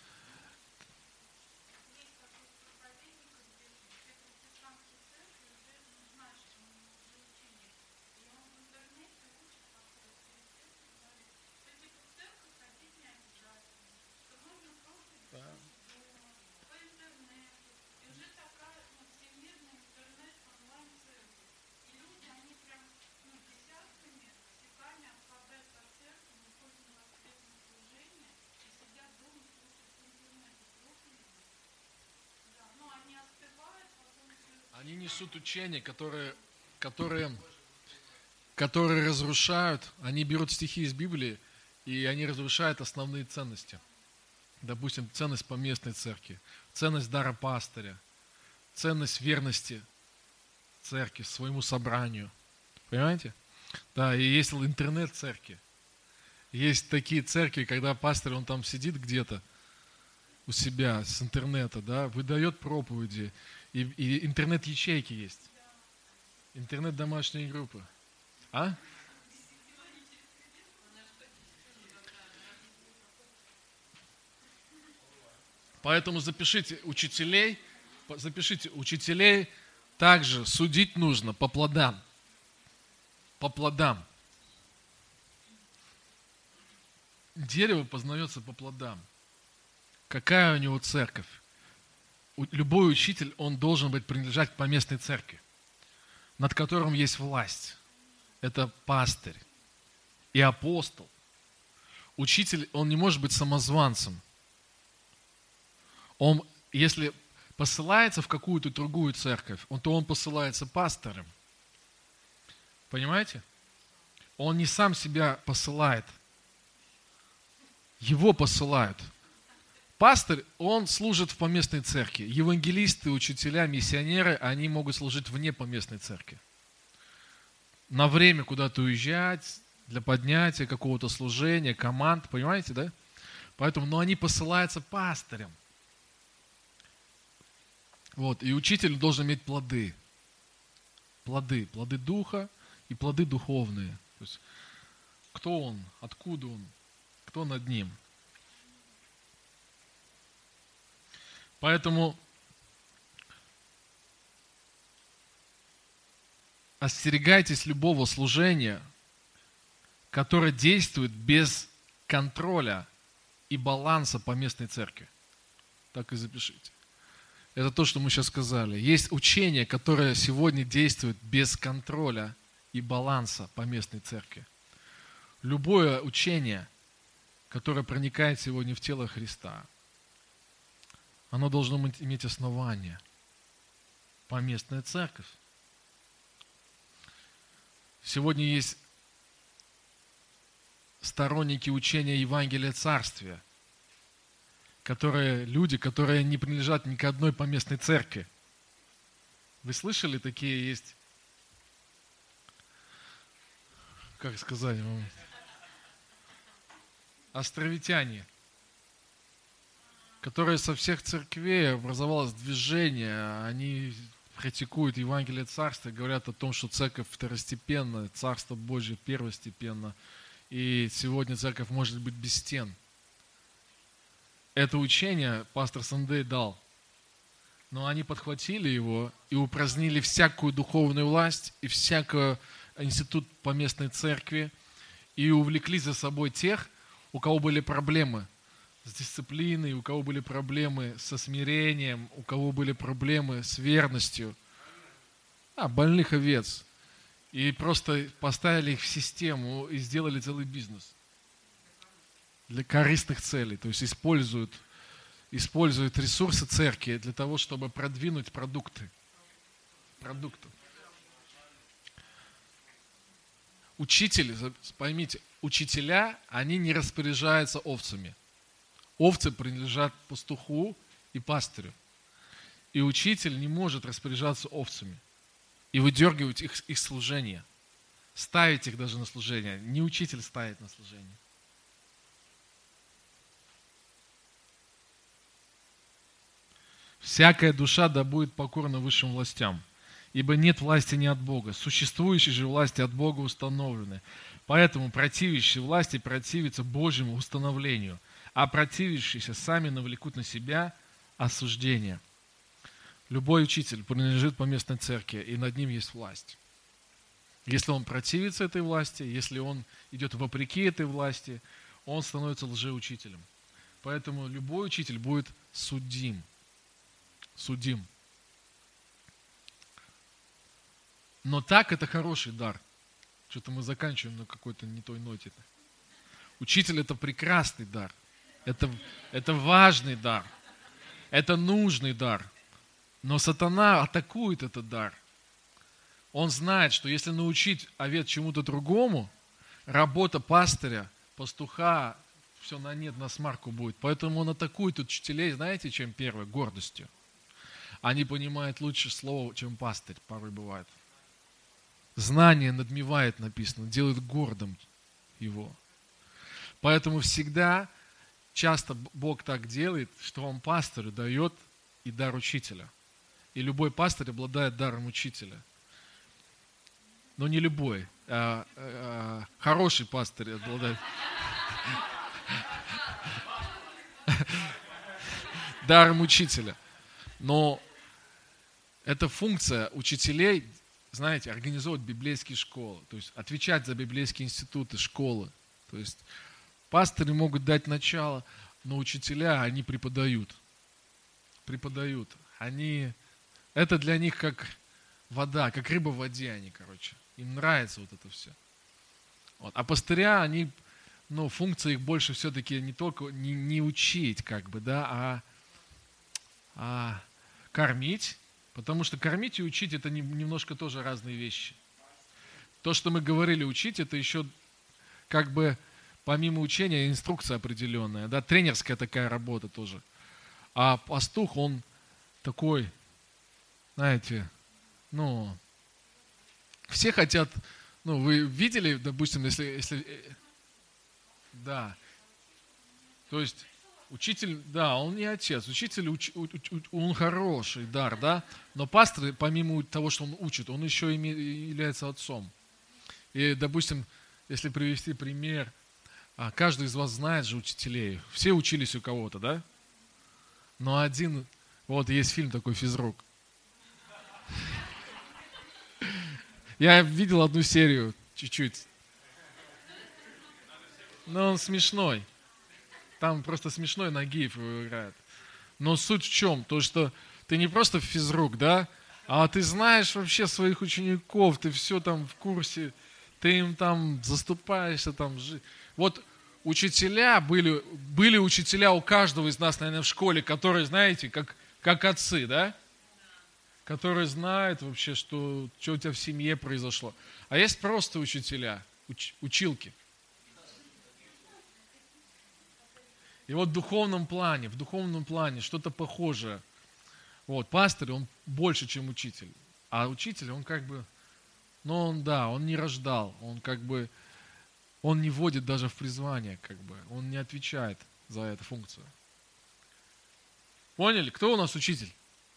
Speaker 1: Они несут учения, которые, которые, которые разрушают, они берут стихи из Библии, и они разрушают основные ценности. Допустим, ценность поместной церкви, ценность дара пастыря, ценность верности церкви, своему собранию. Понимаете? Да, и есть интернет-церкви. Есть такие церкви, когда пастор, он там сидит где-то у себя с интернета, да, выдает проповеди. И, и интернет-ячейки есть. Интернет-домашние группы. А? Поэтому запишите учителей, запишите учителей, также судить нужно по плодам. По плодам. Дерево познается по плодам. Какая у него церковь? Любой учитель, он должен быть принадлежать к поместной церкви, над которым есть власть. Это пастырь и апостол. Учитель, он не может быть самозванцем. Он, если посылается в какую-то другую церковь, он, то он посылается пастором. Понимаете? Он не сам себя посылает. Его посылают. Пастырь, он служит в поместной церкви. Евангелисты, учителя, миссионеры, они могут служить вне поместной церкви. На время куда-то уезжать, для поднятия какого-то служения, команд, понимаете, да? Поэтому, но они посылаются пастырем. Вот, и учитель должен иметь плоды. Плоды, плоды духа и плоды духовные. То есть, кто он, откуда он, кто над ним. Поэтому остерегайтесь любого служения, которое действует без контроля и баланса поместной церкви. Так и запишите. Это то, что мы сейчас сказали. Есть учение, которое сегодня действует без контроля и баланса поместной церкви. Любое учение, которое проникает сегодня в тело Христа, оно должно иметь основание. Поместная церковь. Сегодня есть сторонники учения Евангелия Царствия, которые, люди, которые не принадлежат ни к одной поместной церкви. Вы слышали, такие есть, как сказать вам, островитяне, которые со всех церквей образовалось движение, они практикуют Евангелие Царствия, говорят о том, что церковь второстепенная, Царство Божье первостепенно, и сегодня церковь может быть без стен. Это учение пастор Сандей дал, но они подхватили его и упразднили всякую духовную власть и всякий институт поместной церкви и увлекли за собой тех, у кого были проблемы с дисциплиной, у кого были проблемы со смирением, у кого были проблемы с верностью. А, больных овец. И просто поставили их в систему и сделали целый бизнес для корыстных целей. То есть используют, используют ресурсы церкви для того, чтобы продвинуть продукты. Продукты. Учители, поймите, учителя, они не распоряжаются овцами. Овцы принадлежат пастуху и пастырю. И учитель не может распоряжаться овцами и выдергивать их из служения. Ставить их даже на служение. Не учитель ставит на служение. Всякая душа да будет покорна высшим властям, ибо нет власти не от Бога. Существующие же власти от Бога установлены. Поэтому противящие власти противятся Божьему установлению, а противящиеся сами навлекут на себя осуждение. Любой учитель принадлежит поместной церкви, и над ним есть власть. Если он противится этой власти, если он идет вопреки этой власти, он становится лжеучителем. Поэтому любой учитель будет судим. Судим. Но так это хороший дар. Что-то мы заканчиваем на какой-то не той ноте. Учитель это прекрасный дар. Это, это важный дар. Это нужный дар. Но сатана атакует этот дар. Он знает, что если научить овец чему-то другому, работа пастыря, пастуха, все на нет, на смарку будет. Поэтому он атакует учителей, знаете, чем первое? Гордостью. Они понимают лучше слово, чем пастырь, порой бывает. Знание надмевает, написано, делает гордым его. Поэтому всегда, часто Бог так делает, что Он пастырю дает и дар учителя. И любой пастырь обладает даром учителя. Но не любой. А, а, хороший пастырь обладает даром учителя. Но это функция учителей, знаете, организовывать библейские школы, то есть отвечать за библейские институты, школы. То есть пастыри могут дать начало, но учителя, они преподают. Преподают. Они, это для них как вода, как рыба в воде они, короче. Им нравится вот это все. Вот. А пастыря, они, ну, функция их больше все-таки не только не, не учить, как бы, да, а, а кормить. Потому что кормить и учить это немножко тоже разные вещи. То, что мы говорили учить, это еще как бы помимо учения инструкция определенная, да, тренерская такая работа тоже. А пастух, он такой, знаете, ну, все хотят, ну, вы видели, допустим, если, если, да, то есть учитель, да, он не отец, учитель, уч, уч, он хороший дар, да, но пастор, помимо того, что он учит, он еще и является отцом. И, допустим, если привести пример, каждый из вас знает же учителей, все учились у кого-то, да, но один, вот есть фильм такой «Физрук». Я видел одну серию, чуть-чуть, но он смешной. Там просто смешной Нагиев его играет. Но суть в чем? То, что ты не просто физрук, да, А ты знаешь вообще своих учеников, ты все там в курсе, ты им там заступаешься, там. Вот учителя были, были учителя у каждого из нас, наверное, в школе, которые, знаете, как, как отцы, да? Которые знают вообще, что, что у тебя в семье произошло. А есть просто учителя, уч, училки. И вот в духовном плане, в духовном плане что-то похожее. Вот, пастырь, он больше, чем учитель. А учитель, он как бы, ну он, да, он не рождал, он как бы, он не вводит даже в призвание, как бы, он не отвечает за эту функцию. Поняли? Кто у нас учитель?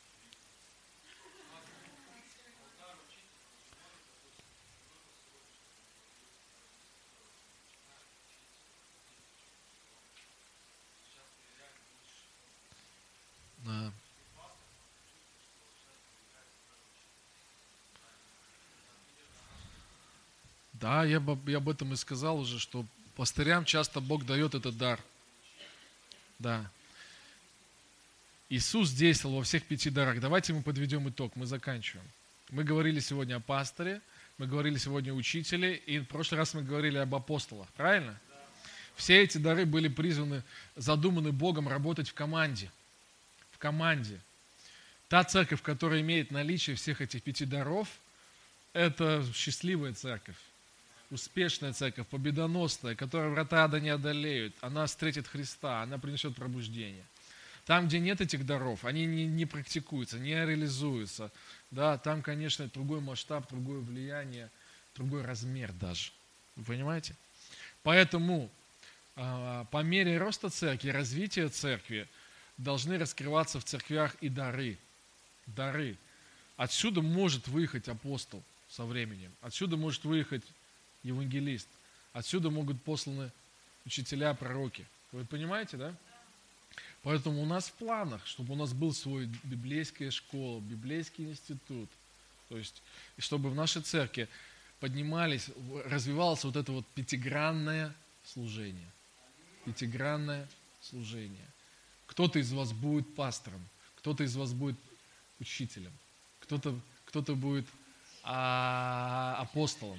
Speaker 1: Да. Да, я, бы, я об этом и сказал уже, что пастырям часто Бог дает этот дар. Да. Иисус действовал во всех пяти дарах. Давайте мы подведем итог, мы заканчиваем. Мы говорили сегодня о пастыре, мы говорили сегодня о учителе, и в прошлый раз мы говорили об апостолах, правильно? Все эти дары были призваны, задуманы Богом работать в команде. В команде. Та церковь, которая имеет наличие всех этих пяти даров, это счастливая церковь, успешная церковь, победоносная, которая врата ада не одолеют. Она встретит Христа, она принесет пробуждение. Там, где нет этих даров, они не, не практикуются, не реализуются. Да, там, конечно, другой масштаб, другое влияние, другой размер даже. Вы понимаете? Поэтому по мере роста церкви, развития церкви, должны раскрываться в церквях и дары. Дары. Отсюда может выехать апостол со временем. Отсюда может выехать евангелист. Отсюда могут посланы учителя, пророки. Вы понимаете, да? Поэтому у нас в планах, чтобы у нас был свой библейская школа, библейский институт. То есть, и чтобы в нашей церкви поднимались, развивалось вот это вот пятигранное служение. Пятигранное служение. Кто-то из вас будет пастором, кто-то из вас будет учителем, кто-то, кто-то будет а, апостолом.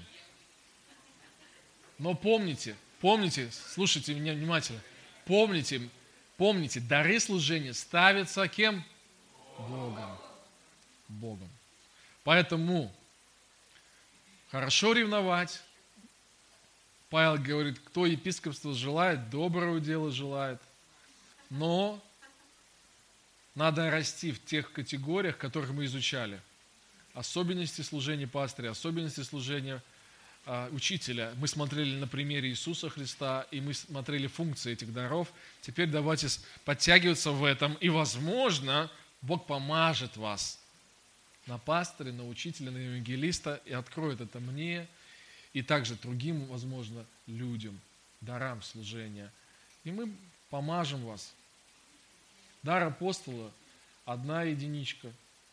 Speaker 1: Но помните, помните, слушайте меня внимательно, помните, помните, дары служения ставятся кем? Богом. Богом. Поэтому хорошо ревновать. Павел говорит, кто епископство желает, доброго дела желает. Но надо расти в тех категориях, которых мы изучали. Особенности служения пастыря, особенности служения а, учителя. Мы смотрели на примере Иисуса Христа, и мы смотрели функции этих даров. Теперь давайте подтягиваться в этом, и, возможно, Бог помажет вас на пастыря, на учителя, на евангелиста, и откроет это мне, и также другим, возможно, людям, дарам служения. И мы помажем вас. Дар апостола – одна единичка.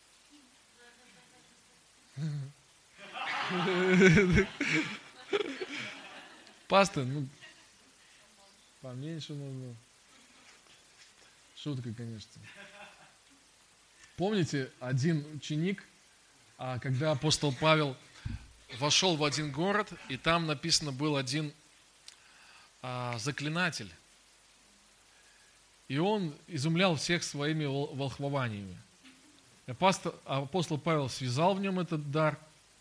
Speaker 1: Пастор, ну, поменьше нужно. Шутка, конечно. Помните, один ученик, когда апостол Павел вошел в один город, и там написано был один заклинатель. И он изумлял всех своими волхвованиями. Апостол, апостол Павел связал в нем этот дар,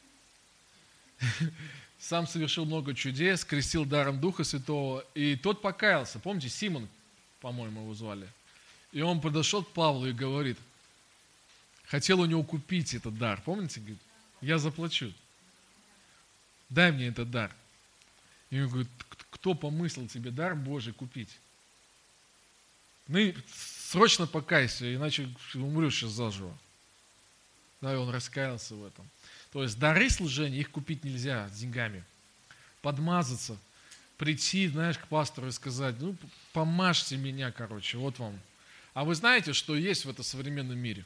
Speaker 1: сам совершил много чудес, крестил даром Духа Святого, и тот покаялся. Помните, Симон, по-моему, его звали. И он подошел к Павлу и говорит, хотел у него купить этот дар. Помните, говорит, я заплачу. Дай мне этот дар. И он говорит, кто помыслил тебе дар Божий купить? Ну, срочно покайся, иначе умрешь сейчас заживо. Да, и он раскаялся в этом. То есть дары служения, их купить нельзя деньгами. Подмазаться, прийти, знаешь, к пастору и сказать, ну, помажьте меня, короче, вот вам. А вы знаете, что есть в этом современном мире?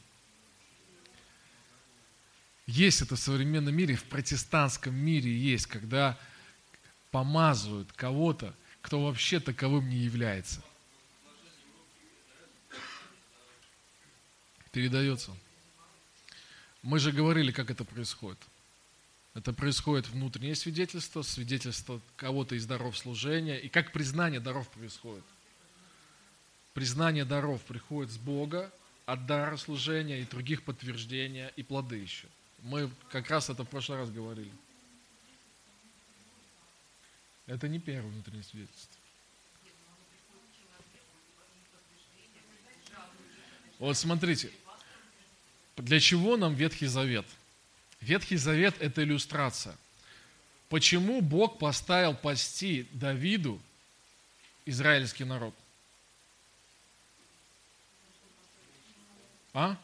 Speaker 1: Есть это в современном мире, в протестантском мире есть, когда помазывают кого-то, кто вообще таковым не является. Передается. Мы же говорили, как это происходит. Это происходит внутреннее свидетельство, свидетельство кого-то из даров служения. И как признание даров происходит. Признание даров приходит с Бога, от дара служения и других подтверждения, и плоды еще. Мы как раз это в прошлый раз говорили. Это не первое внутреннее свидетельство. Вот смотрите, для чего нам Ветхий Завет? Ветхий Завет – это иллюстрация. Почему Бог поставил пасти Давиду израильский народ? А?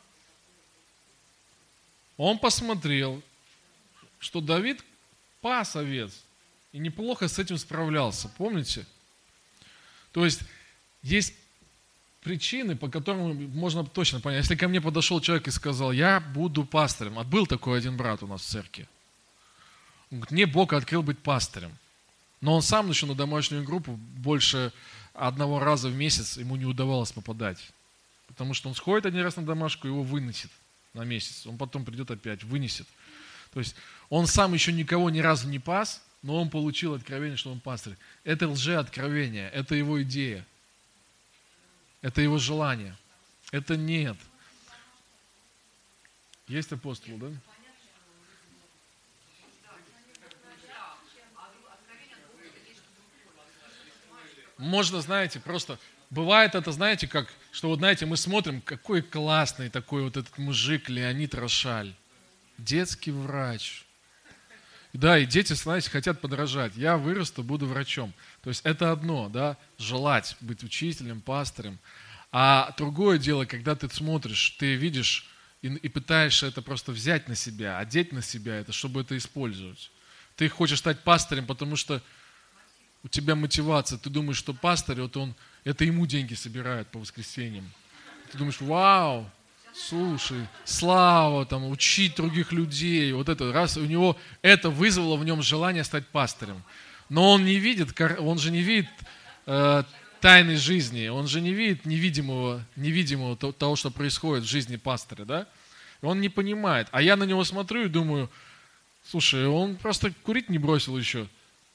Speaker 1: Он посмотрел, что Давид пас овец и неплохо с этим справлялся. Помните? То есть, есть причины, по которым можно точно понять. Если ко мне подошел человек и сказал, я буду пастырем. А был такой один брат у нас в церкви. Он говорит, мне Бог открыл быть пастырем. Но он сам еще на домашнюю группу больше одного раза в месяц ему не удавалось попадать. Потому что он сходит один раз на домашку, его выносит на месяц. Он потом придет опять, вынесет. То есть он сам еще никого ни разу не пас, но он получил откровение, что он пастырь. Это лжеоткровение, это его идея. Это его желание. Это нет. Есть апостол, да? Можно, знаете, просто... Бывает это, знаете, как, что вот, знаете, мы смотрим, какой классный такой вот этот мужик Леонид Рошаль. Детский врач. Да, и дети, знаете, хотят подражать. Я вырасту, буду врачом. То есть это одно, да, желать быть учителем, пастырем. А другое дело, когда ты смотришь, ты видишь и, и пытаешься это просто взять на себя, одеть на себя это, чтобы это использовать. Ты хочешь стать пастырем, потому что у тебя мотивация. Ты думаешь, что пастырь, вот он, это ему деньги собирают по воскресеньям. Ты думаешь, вау, слушай, слава, там, учить других людей. Вот это, раз у него это вызвало в нем желание стать пастырем. Но он не видит, он же не видит э, тайной жизни, он же не видит невидимого, невидимого того, что происходит в жизни пастыря, да? Он не понимает. А я на него смотрю и думаю, слушай, он просто курить не бросил еще.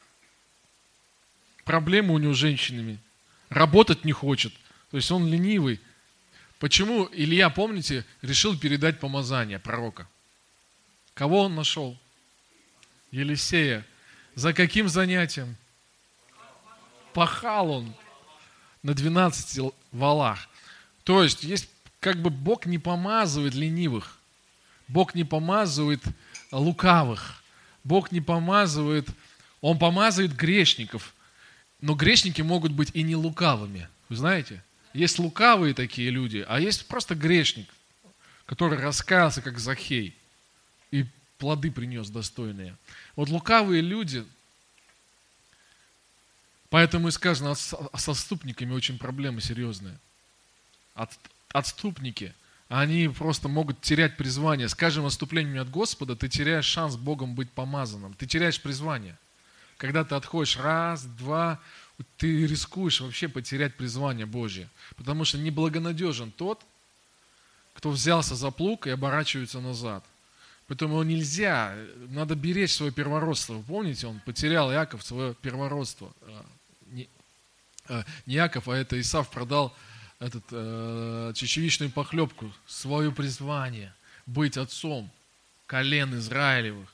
Speaker 1: Проблемы у него с женщинами. Работать не хочет. То есть он ленивый. Почему Илья, помните, решил передать помазание пророка? Кого он нашел? Елисея. За каким занятием? Пахал он на двенадцати валах. То есть, есть как бы Бог не помазывает ленивых. Бог не помазывает лукавых. Бог не помазывает, Он помазывает грешников. Но грешники могут быть и не лукавыми. Вы знаете? Есть лукавые такие люди, а есть просто грешник, который раскаялся, как Захей, и плоды принес достойные. Вот лукавые люди, поэтому и сказано, с отступниками очень проблемы серьезные. От, отступники, они просто могут терять призвание. С каждым отступлением от Господа ты теряешь шанс Богом быть помазанным. Ты теряешь призвание. Когда ты отходишь раз, два, ты рискуешь вообще потерять призвание Божье. Потому что неблагонадежен тот, кто взялся за плуг и оборачивается назад. Поэтому нельзя, надо беречь свое первородство. Вы помните, он потерял, Иаков, свое первородство. Не, не Иаков, а это Исав продал этот, э, чечевичную похлебку, свое призвание, быть отцом колен Израилевых,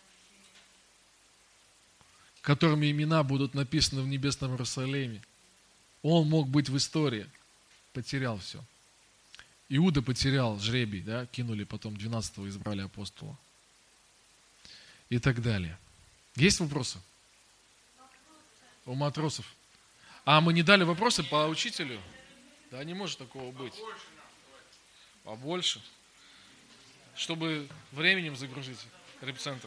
Speaker 1: которыми имена будут написаны в небесном Иерусалиме. Он мог быть в истории, потерял все. Иуда потерял жребий, да, кинули потом двенадцатого, избрали апостола. И так далее. Есть вопросы? У матросов. А мы не дали вопросы по учителю? Да не может такого быть. Побольше. Чтобы временем загрузить репцентр.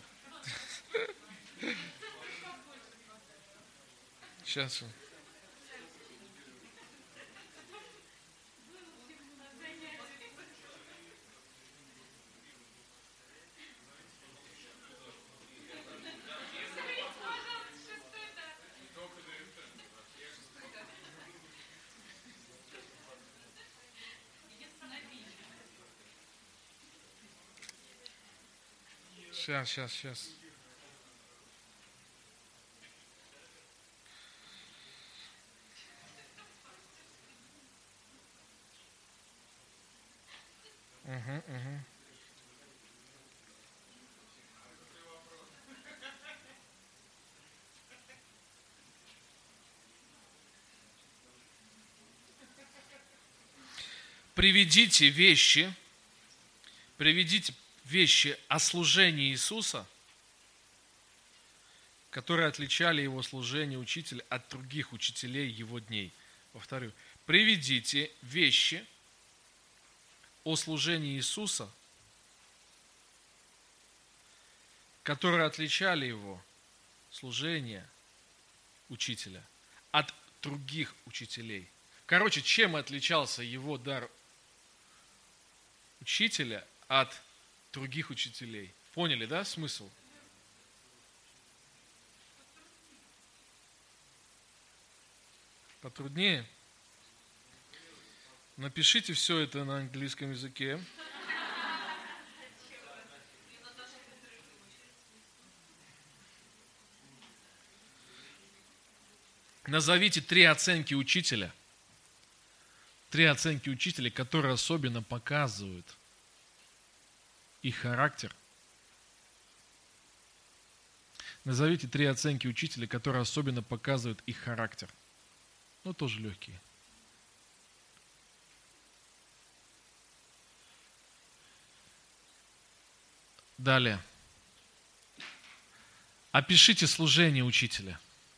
Speaker 1: Сейчас. Сейчас, сейчас, сейчас. Угу, угу. Приведите вещи, приведите вещи о служении Иисуса, которые отличали его служение учителя от других учителей его дней. Повторю, приведите вещи о служении Иисуса, которые отличали его служение учителя от других учителей. Короче, чем отличался его дар учителя от других учителей? Поняли, да, смысл? Потруднее? Напишите все это на английском языке. Назовите три оценки учителя. Три оценки учителя, которые особенно показывают их характер. Назовите три оценки учителя, которые особенно показывают их характер. Ну, тоже легкие. Далее. Опишите служение учителя.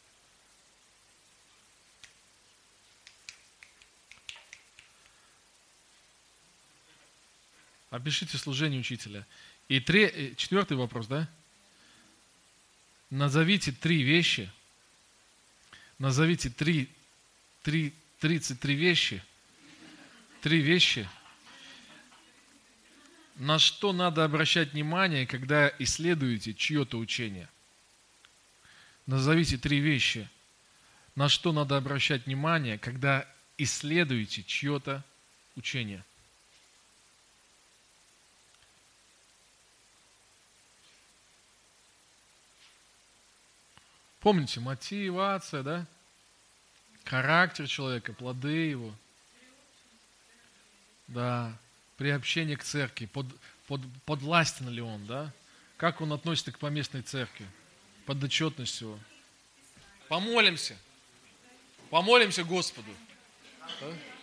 Speaker 1: Опишите служение учителя. И три, четвертый вопрос, да? Назовите три вещи. Назовите три, три, тридцать три вещи. Три вещи, на что надо обращать внимание, когда исследуете чье-то учение. Назовите три вещи, на что надо обращать внимание, когда исследуете чье-то учение. Помните, мотивация, да? Характер человека, плоды его. Да. Приобщение к церкви. Под, под, подвластен ли он, да? Как он относится к поместной церкви? Подотчетность его. Помолимся. Помолимся Господу. Да?